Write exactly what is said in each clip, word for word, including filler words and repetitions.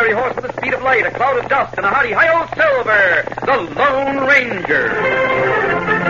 fiery horse with the speed of light, a cloud of dust, and a hearty hi-yo Silver, the Lone Ranger.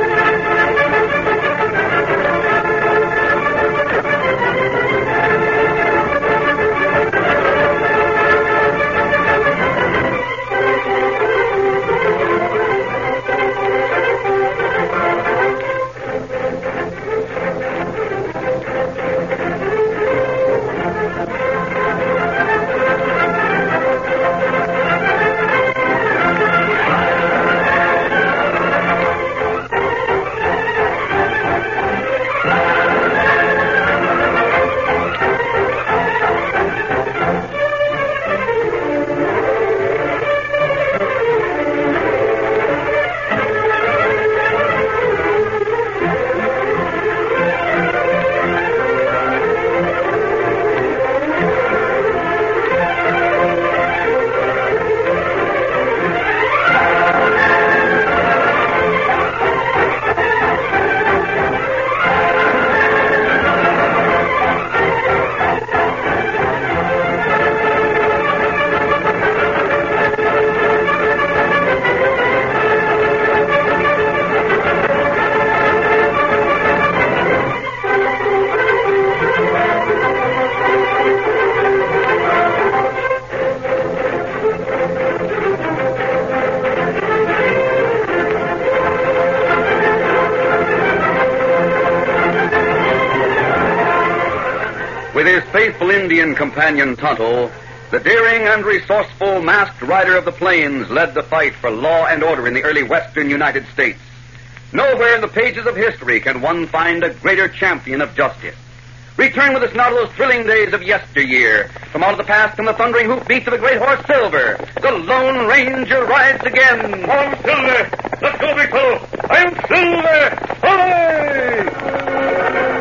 With his faithful Indian companion Tonto, the daring and resourceful masked rider of the plains led the fight for law and order in the early western United States. Nowhere in the pages of history can one find a greater champion of justice. Return with us now to those thrilling days of yesteryear. From out of the past come the thundering hoofbeats of a great horse, Silver. The Lone Ranger rides again. I'm Silver. Let's go, big fellow. I'm Silver. Hooray!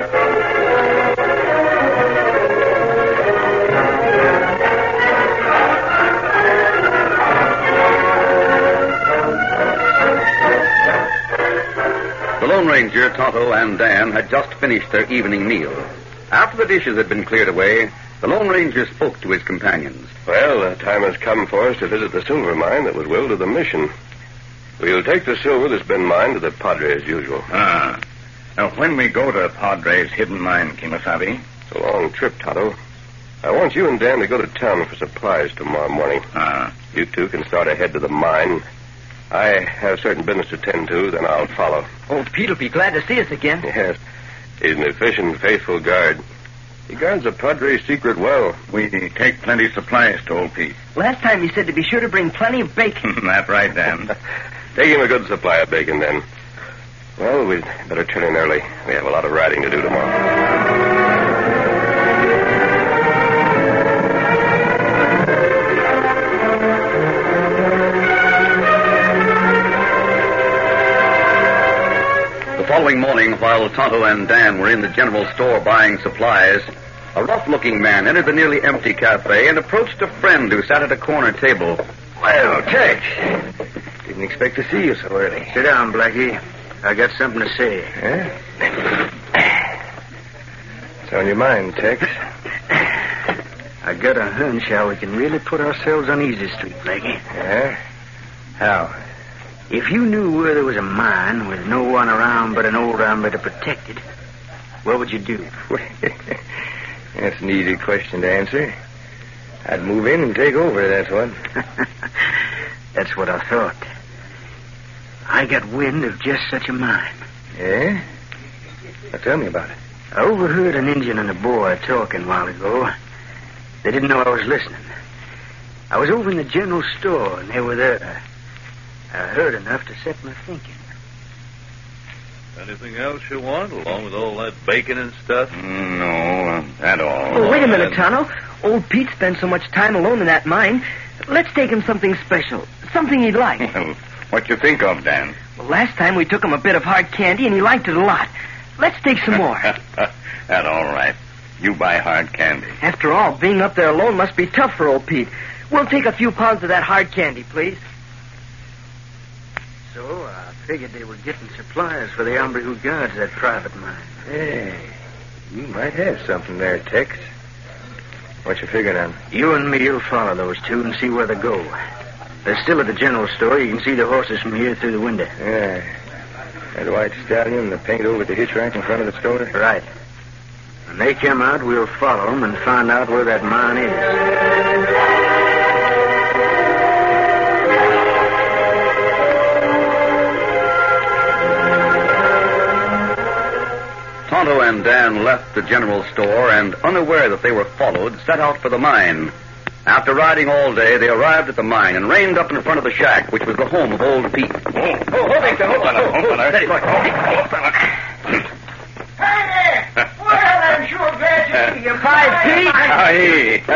The Lone Ranger, Tonto, and Dan had just finished their evening meal. After the dishes had been cleared away, the Lone Ranger spoke to his companions. Well, the time has come for us to visit the silver mine that was willed to the mission. We'll take the silver that's been mined to the Padre as usual. Ah. Now, when we go to Padre's hidden mine, Kimasabi? It's a long trip, Tonto. I want you and Dan to go to town for supplies tomorrow morning. Ah. You two can start ahead to the mine. I have certain business to tend to, then I'll follow. Old Pete'll be glad to see us again. Yes. He's an efficient, faithful guard. He guards the Padre's secret well. We take plenty supplies to old Pete. Last time he said to be sure to bring plenty of bacon. That's right, Dan. Take him a good supply of bacon, then. Well, we'd better turn in early. We have a lot of riding to do tomorrow. The following morning, while Tonto and Dan were in the general store buying supplies, a rough-looking man entered the nearly empty cafe and approached a friend who sat at a corner table. Well, Tex, didn't expect to see you so early. Sit down, Blackie. I got something to say. Huh? What's on your mind, Tex? I got a hunch how we can really put ourselves on easy street, Blackie. Yeah? How? If you knew where there was a mine with no one around but an old hombre to protect it, what would you do? That's an easy question to answer. I'd move in and take over, that's what. That's what I thought. I got wind of just such a mine. Yeah? Now tell me about it. I overheard an Indian and a boy talking a while ago. They didn't know I was listening. I was over in the general store, and they were there. I heard enough to set my thinking. Anything else you want, along with all that bacon and stuff? Mm, no, uh, that all. Oh, wait a minute, Tonto. Old Pete spends so much time alone in that mine. Let's take him something special. Something he'd like. Well, what you think of, Dan? Well, last time we took him a bit of hard candy, and he liked it a lot. Let's take some more. That all right. You buy hard candy. After all, being up there alone must be tough for old Pete. We'll take a few pounds of that hard candy, please. So I figured they were getting supplies for the hombre who guards that private mine. Hey, you might have something there, Tex. What you figuring on? You and me will follow those two and see where they go. They're still at the general store. You can see the horses from here through the window. Yeah. That white stallion and the paint over at the hitch rack in front of the store? Right. When they come out, we'll follow them and find out where that mine is. Tonto and Dan left the general store and, unaware that they were followed, set out for the mine. After riding all day, they arrived at the mine and reined up in front of the shack, which was the home of old Pete. Oh, oh, hold it, hold on, hold on. Steady, boy. Hey there! Well, I'm sure glad to see you, Five Pete.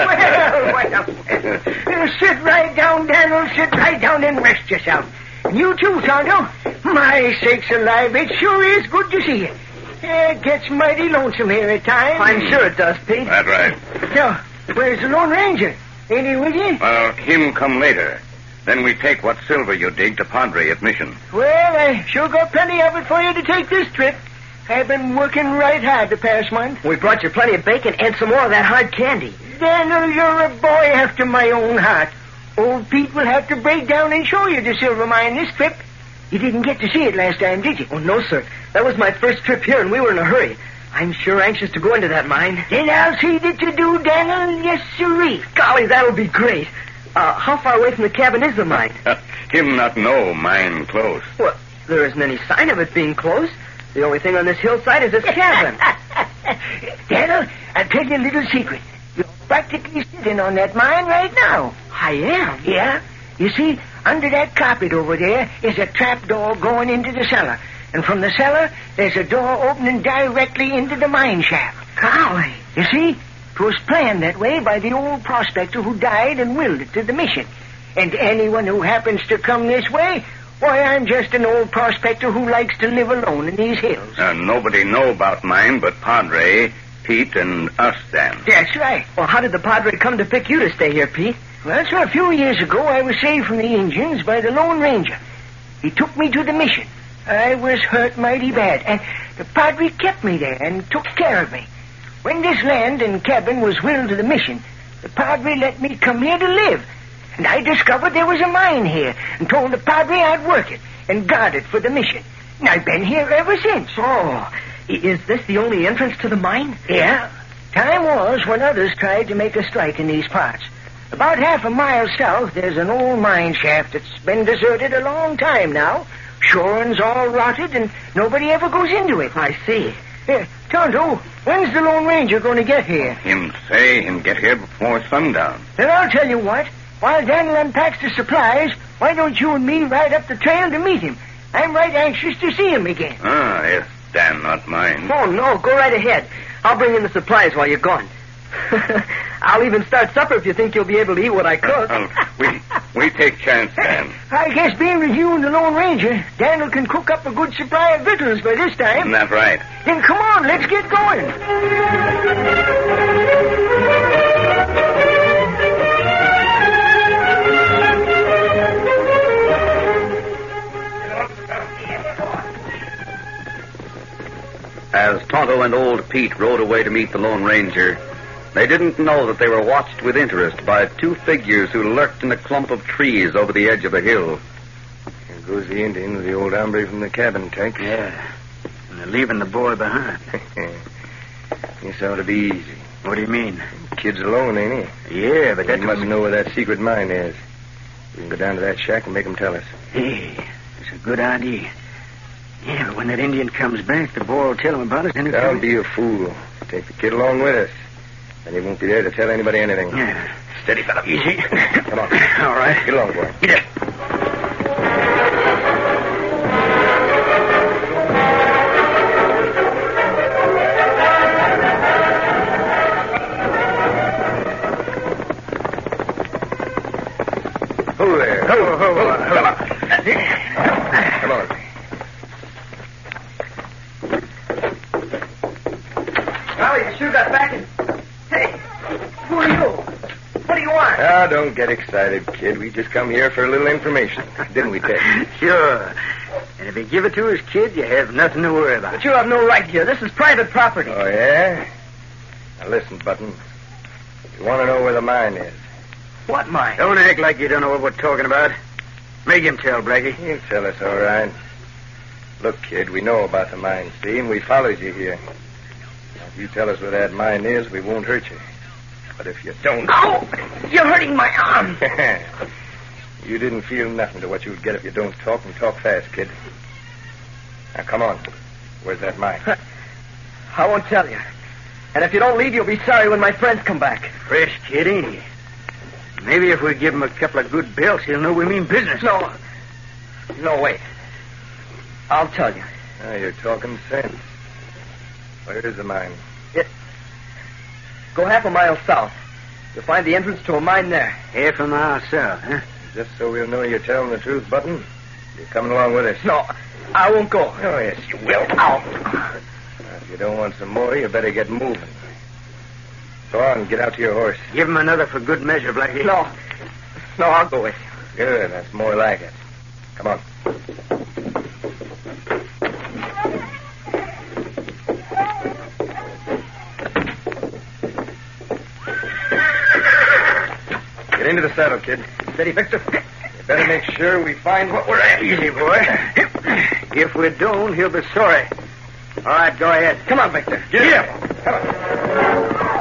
Aye. Well, sit right down, Daniel. Sit right down and rest yourself. And you too, Tonto. My sakes alive, it sure is good to see you. It gets mighty lonesome here at times. I'm sure it does, Pete. That's right. So, where's the Lone Ranger? Ain't he with you? Well, him come later. Then we take what silver you dig to Padre at Mission. Well, I sure got plenty of it for you to take this trip. I've been working right hard the past month. We brought you plenty of bacon and some more of that hard candy. Daniel, you're a boy after my own heart. Old Pete will have to break down and show you the silver mine this trip. You didn't get to see it last time, did you? Oh, no, sir. That was my first trip here, and we were in a hurry. I'm sure anxious to go into that mine. Then I'll see that you do, Daniel. Yes, sirree. Golly, that'll be great. Uh, how far away from the cabin is the mine? Him not know mine close. Well, there isn't any sign of it being close. The only thing on this hillside is this cabin. Daniel, I'll tell you a little secret. You're practically sitting on that mine right now. I am? Yeah. You see, under that carpet over there is a trap door going into the cellar. And from the cellar, there's a door opening directly into the mine shaft. Golly. You see, it was planned that way by the old prospector who died and willed it to the mission. And anyone who happens to come this way, why, I'm just an old prospector who likes to live alone in these hills. Uh, nobody know about mine but Padre, Pete, and us, Dan. That's right. Well, how did the Padre come to pick you to stay here, Pete? Well, so a few years ago, I was saved from the Indians by the Lone Ranger. He took me to the mission. I was hurt mighty bad, and the Padre kept me there and took care of me. When this land and cabin was willed to the mission, the Padre let me come here to live. And I discovered there was a mine here and told the Padre I'd work it and guard it for the mission. And I've been here ever since. Oh, is this the only entrance to the mine? Yeah. Time was when others tried to make a strike in these parts. About half a mile south, there's an old mine shaft that's been deserted a long time now. Shore's all rotted, and nobody ever goes into it. I see. Here, Tonto, when's the Lone Ranger going to get here? Him say him get here before sundown. Then I'll tell you what. While Daniel unpacks the supplies, why don't you and me ride up the trail to meet him? I'm right anxious to see him again. Ah, if Dan not mind. Oh, no, go right ahead. I'll bring in the supplies while you're gone. I'll even start supper if you think you'll be able to eat what I cook. Uh, uh, we we take chance, Dan. I guess being with you and the Lone Ranger, Daniel can cook up a good supply of victuals by this time. Isn't that right? Then come on, let's get going. As Tonto and old Pete rode away to meet the Lone Ranger, they didn't know that they were watched with interest by two figures who lurked in a clump of trees over the edge of the hill. Here goes the Indian with the old hombre from the cabin, Tex. Yeah. And they're leaving the boy behind. This ought to be easy. What do you mean? Kid's alone, ain't he? Yeah, but He that must know where that secret mine is. We can go down to that shack and make him tell us. Hey, it's a good idea. Yeah, but when that Indian comes back, the boy will tell him about us. And Don't be a fool. Take the kid along with us. And he won't be there to tell anybody anything. Yeah. Steady, fella. Easy. Come on. All right. Get along, boy. Yeah. Ho there. Ho, ho, ho. Come on. Come on. Golly, you sure got back and... Hey, who are you? What do you want? Ah, don't get excited, kid. We just come here for a little information. Didn't we, Tex? Sure. And if you give it to us, kid, you have nothing to worry about. But you have no right here. This is private property. Oh, yeah? Now, listen, Button. You want to know where the mine is? What mine? Don't act like you don't know what we're talking about. Make him tell, Blackie. You tell us, all right. Look, kid, we know about the mine, see, and we followed you here. Now, if you tell us where that mine is, we won't hurt you. But if you don't... Ow! You're hurting my arm. You didn't feel nothing to what you would get if you don't talk, and talk fast, kid. Now, come on. Where's that mine? I won't tell you. And if you don't leave, you'll be sorry when my friends come back. Fresh kid, ain't he? Maybe if we give him a couple of good belts, he'll know we mean business. No. No, wait. I'll tell you. Now, you're talking sense. Where is the mine? It... Go half a mile south. You'll find the entrance to a mine there. Half a mile south, huh? Just so we'll know you're telling the truth, Button, you're coming along with us. No, I won't go. Oh, yes, you will. Ow. Now, if you don't want some more, you better get moving. Go on, get out to your horse. Give him another for good measure, Blackie. No. No, I'll go with you. Good, that's more like it. Come on. Get into the saddle, kid. Steady, Victor. You better make sure we find what we're after. Easy, boy. If we don't, he'll be sorry. All right, go ahead. Come on, Victor. Get up. Come on.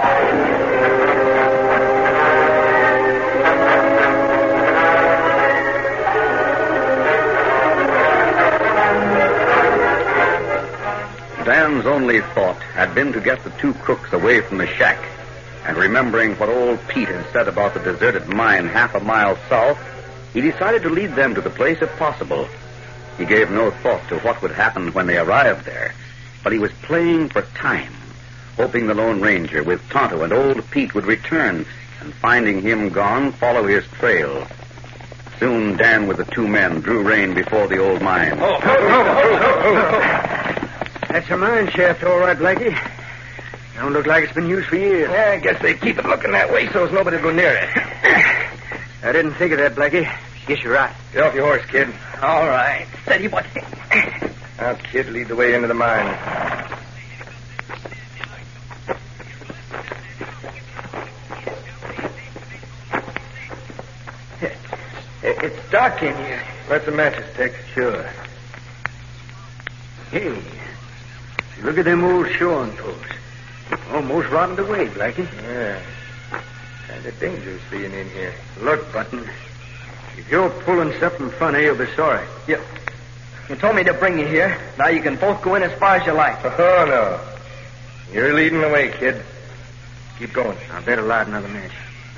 Dan's only thought had been to get the two crooks away from the shack. And remembering what old Pete had said about the deserted mine half a mile south, he decided to lead them to the place if possible. He gave no thought to what would happen when they arrived there, but he was playing for time, hoping the Lone Ranger with Tonto and old Pete would return, and finding him gone, follow his trail. Soon Dan with the two men drew rein before the old mine. Oh, oh, oh, oh, oh, oh. That's a mine shaft, all right, Blackie. Don't look like it's been used for years. Yeah, I guess they keep it looking that way so as nobody will go near it. I didn't think of that, Blackie. Guess you're right. Get off your horse, kid. All right. Steady, boy. Now, kid, lead the way into the mine. It's dark in here. Let the matches take. Sure. Hey, look at them old shoring posts. Almost rotted away, Blackie. Yeah. Kind of dangerous being in here. Look, Button. If you're pulling something funny, you'll be sorry. You, you told me to bring you here. Now you can both go in as far as you like. Oh, no. You're leading the way, kid. Keep going. I better light another match.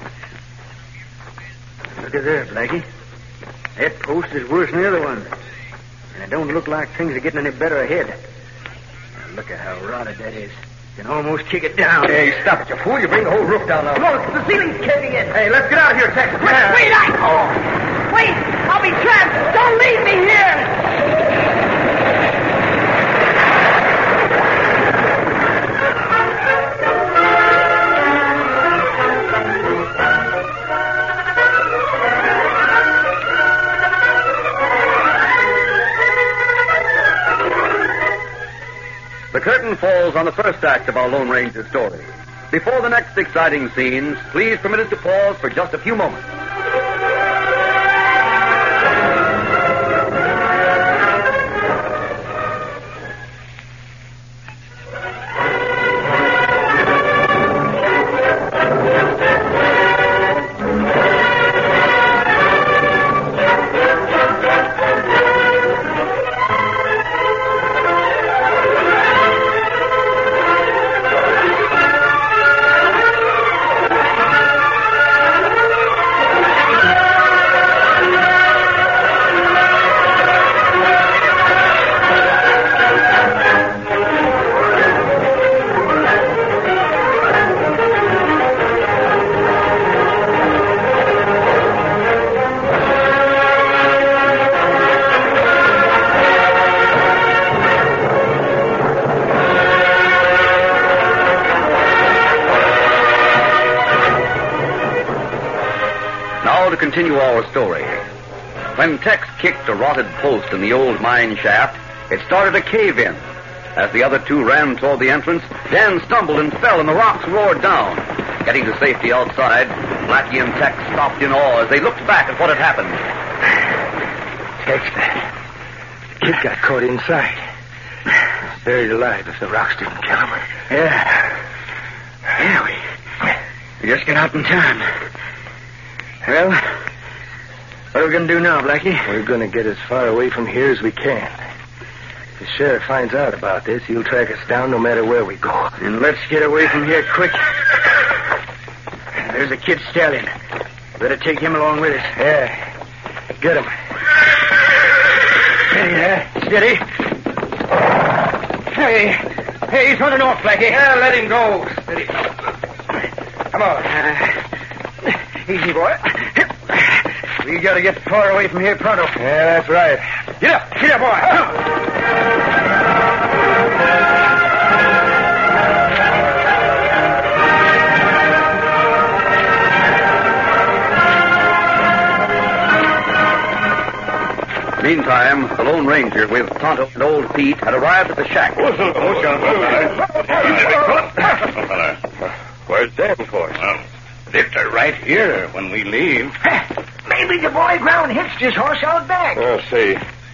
Look at there, Blackie. That post is worse than the other one. And it don't look like things are getting any better ahead. Now look at how rotted that is. You can almost kick it down. Hey, stop it, you fool. You bring the whole roof down now. Look, the ceiling's caving in. Hey, let's get out of here, Tex. Wait, wait, I... Oh! Wait! I'll be trapped! Don't leave me here! The curtain falls on the first act of our Lone Ranger story. Before the next exciting scenes, please permit us to pause for just a few moments. To continue our story. When Tex kicked a rotted post in the old mine shaft, it started to cave in. As the other two ran toward the entrance, Dan stumbled and fell and the rocks roared down. Getting to safety outside, Blackie and Tex stopped in awe as they looked back at what had happened. Tex, the kid got caught inside. Buried alive if the rocks didn't kill him. Yeah. Yeah, we, we just got out in time. Well, what are we going to do now, Blackie? We're going to get as far away from here as we can. If the sheriff finds out about this, he'll track us down no matter where we go. And let's get away from here quick. There's a kid stallion. Better take him along with us. Yeah. Get him. Steady, Steady. Hey, hey, he's running off, Blackie. Yeah, let him go. Steady. Come on. Uh, easy, boy. We got to get far away from here pronto. Yeah, that's right. Get up, get up, boy. Meantime, the Lone Ranger with Tonto and Old Pete had arrived at the shack. Where's Dan for? Well, Victor right here when we leave. Maybe the boy ground hitched his horse out back. Oh, see.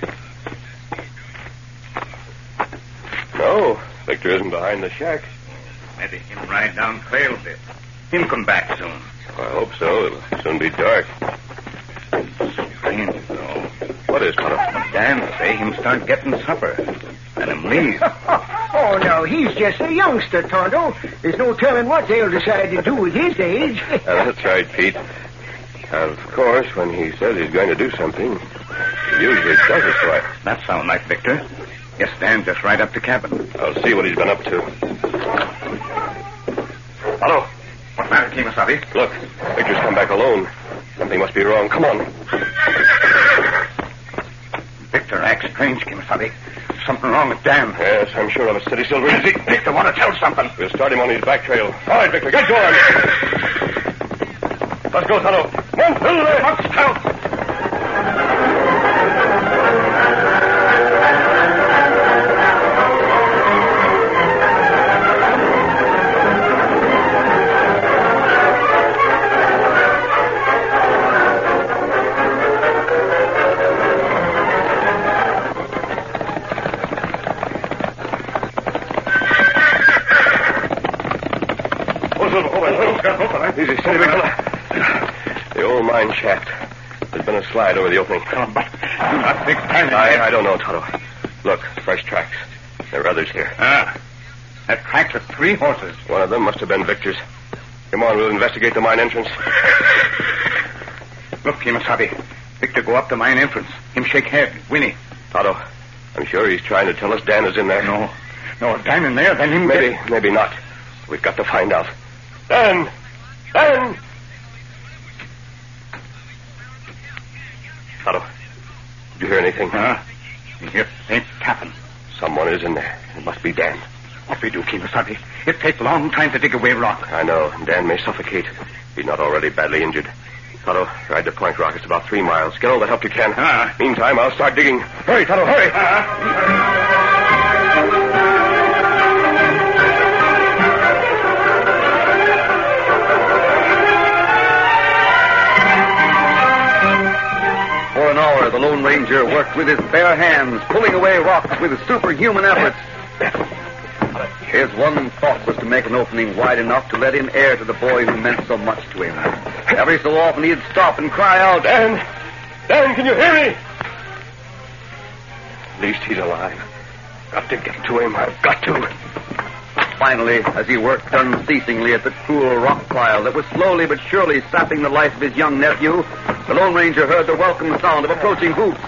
No, Victor isn't behind the shack. Maybe him ride down trail a bit. Him come back soon. I hope so. It'll soon be dark. Strange, though. What is, Tonto? Dan say him start getting supper. And him leave. Oh, no, he's just a youngster, Tonto. There's no telling what they'll decide to do at his age. Uh, that's right, Pete. Of course, when he says he's going to do something, he usually does it right. That sound like Victor. Yes, Dan, just right up the cabin. I'll see what he's been up to. Hello. What's the matter, Kemosabe? Look, Victor's come back alone. Something must be wrong. Come on. Victor acts strange, Kemosabe. Something wrong with Dan. Yes, I'm sure of it. Steady, Silver. Easy. Victor want to tell something. We'll start him on his back trail. All right, Victor, get going. Let's go, Tonto. Come on, through there. Let's help. Easy, steady, Victor. The old mine shaft. There's been a slide over the opening. Oh, but do not think Dan. I, I don't know, Tonto. Look, fresh tracks. There are others here. Ah, that tracks of three horses. One of them must have been Victor's. Come on, we'll investigate the mine entrance. Look, Kemosabe. Victor go up the mine entrance. Him shake head. Winnie. Tonto, I'm sure he's trying to tell us Dan is in there. No. No, if Dan in there, then him Maybe, get... maybe not. We've got to find out. Dan! Dan! Tonto, did you hear anything? Huh? You hear faint tapping. Someone is in there. It must be Dan. What we do, Kemosabe? It take long time to dig away rock. I know. Dan may suffocate. He's not already badly injured. Tonto, ride to Point Rock. It's about three miles. Get all the help you can. Ah. Meantime, I'll start digging. Hurry, Tonto, hurry! Ah. For an hour, the Lone Ranger worked with his bare hands, pulling away rocks with superhuman efforts. His one thought was to make an opening wide enough to let in air to the boy who meant so much to him. Every so often he'd stop and cry out, Dan! Dan, can you hear me? At least he's alive. Got to get to him. I've got to. Finally, as he worked unceasingly at the cruel rock pile that was slowly but surely sapping the life of his young nephew, the Lone Ranger heard the welcome sound of approaching hoofs.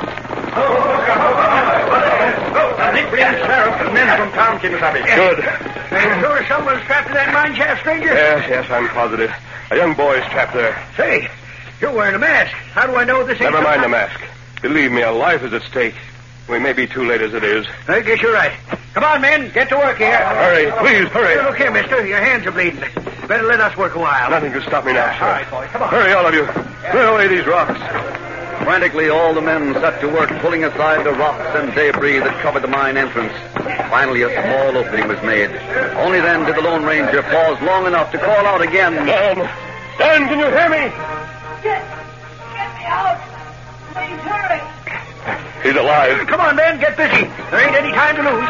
I think we have sheriff and men from town, Kemosabe. Good. Are you sure someone's trapped in that mine shaft, stranger? Yes, yes, I'm positive. A young boy's trapped there. Say, you're wearing a mask. How do I know this ain't... Never mind the mask. Believe me, a life is at stake. We may be too late as it is. I guess you're right. Come on, men. Get to work here. Hurry, please, hurry. Here, look here, mister. Your hands are bleeding. Better let us work a while. Nothing can stop me now, sir. All right, boy. Come on. Hurry, all of you. Clear away these rocks. Frantically, all the men set to work pulling aside the rocks and debris that covered the mine entrance. Finally, a small opening was made. Only then did the Lone Ranger pause long enough to call out again. Dan! Dan, can you hear me? Get, get me out. Please hurry. He's alive. Come on, Ben, get busy. There ain't any time to lose.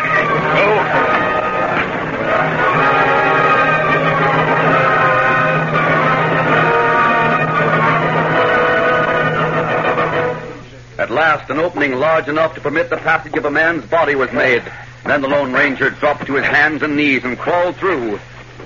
At last, an opening large enough to permit the passage of a man's body was made. Then the Lone Ranger dropped to his hands and knees and crawled through.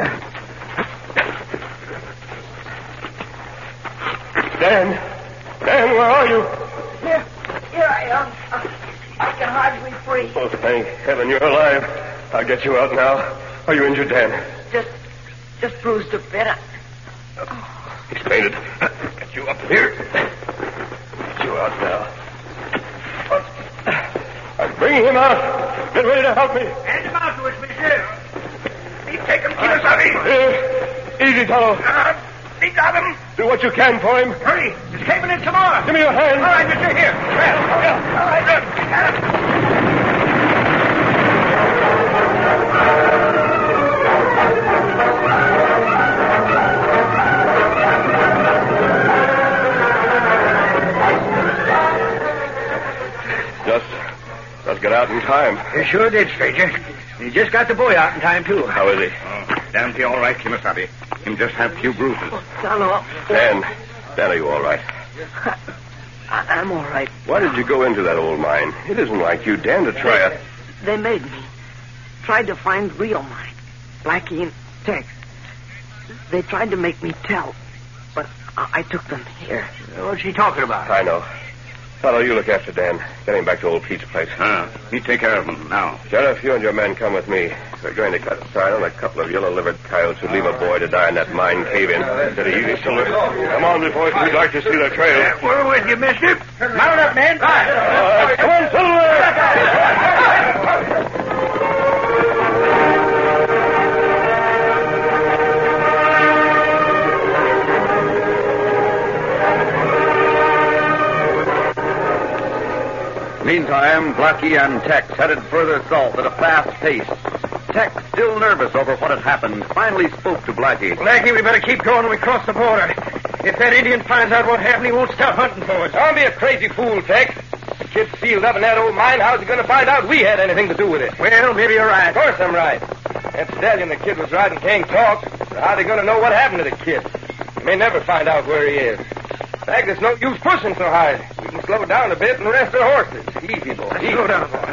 Dan! Dan, where are you? Here, here I am. I can hardly breathe. Oh, thank heaven you're alive. I'll get you out now. Are you injured, Dan? Just, just bruised a bit. I... He's fainted. Get you up here. Get you out now. I'm bringing him out. Get ready to help me. Hand him out to us, monsieur. He take him, Kimasabi. Here. Easy, fellow. Uh, he got him. Do what you can for him. Hurry. He's caving in some more. Give me your hand. All right, monsieur, here. Well, yeah. All right, look. Just, just got out in time. You sure did, stranger. You just got the boy out in time, too. How is he? Oh, damn he all right, Kimasabi. Him just have few bruises. Hello. Dan. Dan, are you all right? I, I'm all right. Why did you go into that old mine? It isn't like you, Dan, to try it. They made me. Tried to find real mine. Blackie and Tex. They tried to make me tell. But I, I took them here. What's he talking about? I know. Fellow, you look after Dan. Get him back to old Pete's place. Ah, me take care of him now. Sheriff, you and your men come with me. We're going to cut a sign on a couple of yellow-livered coyotes who leave a boy to die in that mine cave-in. Instead of easy silver. Come on, before we'd like to see the trail. Uh, we're with you, mister. Mount up, man. Uh, come on, Silver! Meantime, Blackie and Tex headed further south at a fast pace. Tex, still nervous over what had happened, finally spoke to Blackie. Blackie, we better keep going when we cross the border. If that Indian finds out what happened, he won't stop hunting for us. Don't be a crazy fool, Tex. The kid's sealed up in that old mine. How's he going to find out we had anything to do with it? Well, maybe you're right. Of course I'm right. That stallion the kid was riding can't talk. So how are they going to know what happened to the kid? They may never find out where he is. In fact, there's no use pushing so hard. We can slow down a bit and rest our horses. Easy, boy. Easy. Slow down, boy.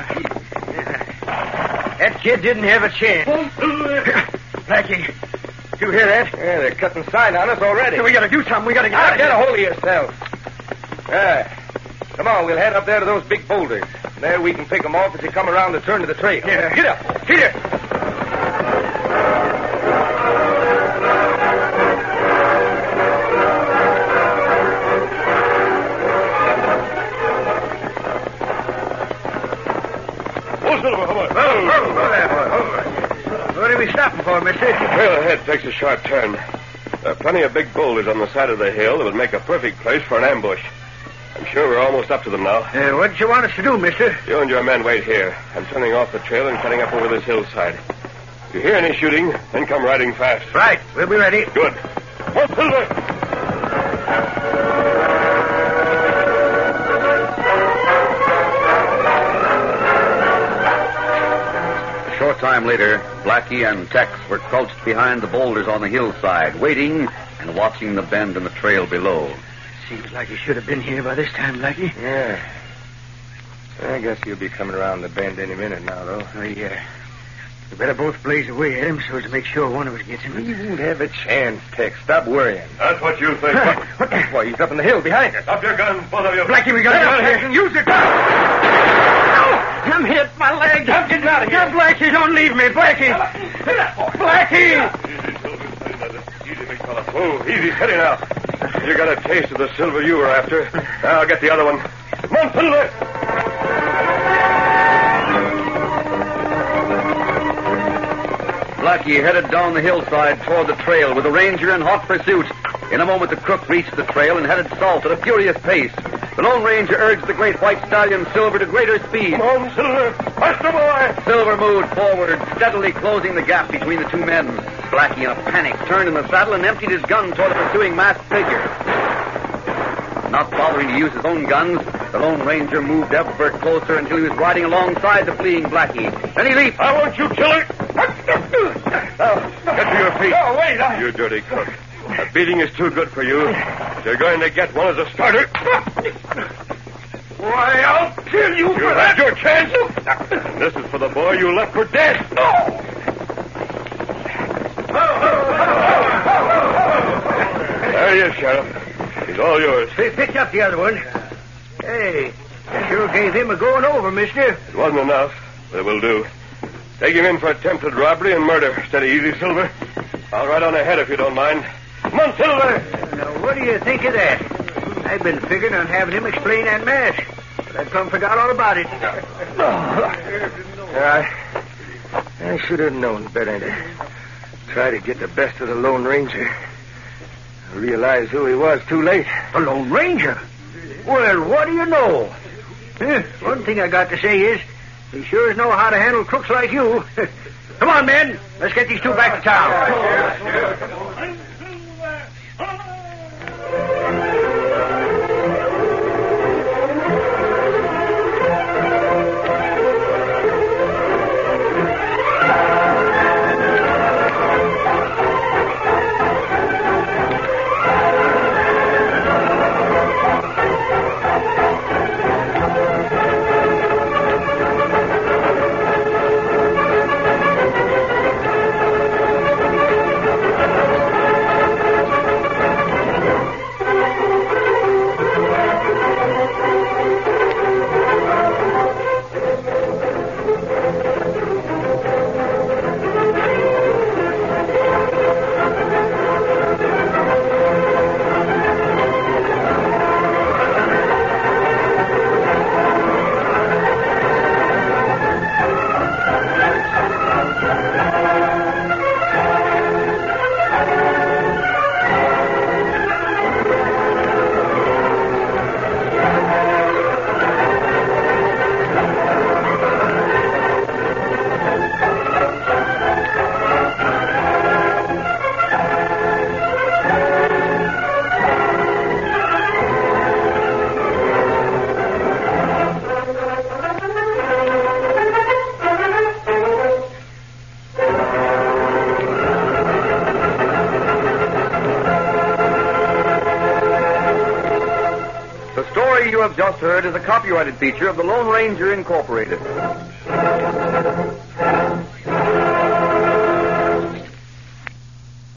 That kid didn't have a chance. Blackie, you hear that? Yeah, they're cutting sign on us already. We gotta do something. We gotta get Now out get a of hold of yourself. Yeah. Come on, we'll head up there to those big boulders. There we can pick them off as they come around the turn of the trail. Yeah. Get up. Here. What are we stopping for, mister? The trail ahead takes a sharp turn. There are plenty of big boulders on the side of the hill that would make a perfect place for an ambush. I'm sure we're almost up to them now. Uh, what did you want us to do, mister? You and your men wait here. I'm turning off the trail and cutting up over this hillside. If you hear any shooting, then come riding fast. Right. We'll be ready. Good. Come on, Silver! A short time later, Blackie and Tex were crouched behind the boulders on the hillside, waiting and watching the bend in the trail below. Seems like you should have been here by this time, Blackie. Yeah. I guess he'll be coming around the bend any minute now, though. Oh, yeah. We better both blaze away at him so as to make sure one of us gets him. He won't have a chance, Tex. Stop worrying. That's what you think. What the? Why, he's up in the hill behind us. Stop your guns, both of you. Blackie, we gotta get out of here. Use your gun. I'm hit. My leg. I'm getting out of here. Blackie, don't leave me. Blackie. Blackie. Easy, Silver. Easy, big fella. Oh, easy. Steady now. You got a taste of the silver you were after. Now I'll get the other one. Come on, Silver. Blackie headed down the hillside toward the trail with the ranger in hot pursuit. In a moment, the crook reached the trail and headed south at a furious pace. The Lone Ranger urged the great white stallion Silver to greater speed. Come on, Silver. Faster, boy. Silver moved forward, steadily closing the gap between the two men. Blackie, in a panic, turned in the saddle and emptied his gun toward the pursuing masked figure. Not bothering to use his own guns, the Lone Ranger moved ever closer until he was riding alongside the fleeing Blackie. Then he leaped. I want you, killer. Now, get to your feet. Oh, wait. I... You dirty crook. A beating is too good for you. You're going to get one as a starter. Why, I'll kill you You for had that. your chance. And this is for the boy you left for dead. No. There he is, Sheriff. He's all yours. They picked up the other one. Hey, you sure gave him a going over, mister. It wasn't enough, but it will do. Take him in for attempted robbery and murder. Steady easy, Silver. I'll ride on ahead if you don't mind. Come on, Silver. Now, what do you think of that? I've been figuring on having him explain that mask, but I plumb forgot all about it. I, I should have known better to try to get the best of the Lone Ranger. I realized who he was too late. The Lone Ranger? Well, what do you know? Eh, one thing I got to say is, he sure know how to handle crooks like you. Come on, men. Let's get these two back to town. You have just heard is a copyrighted feature of the Lone Ranger Incorporated.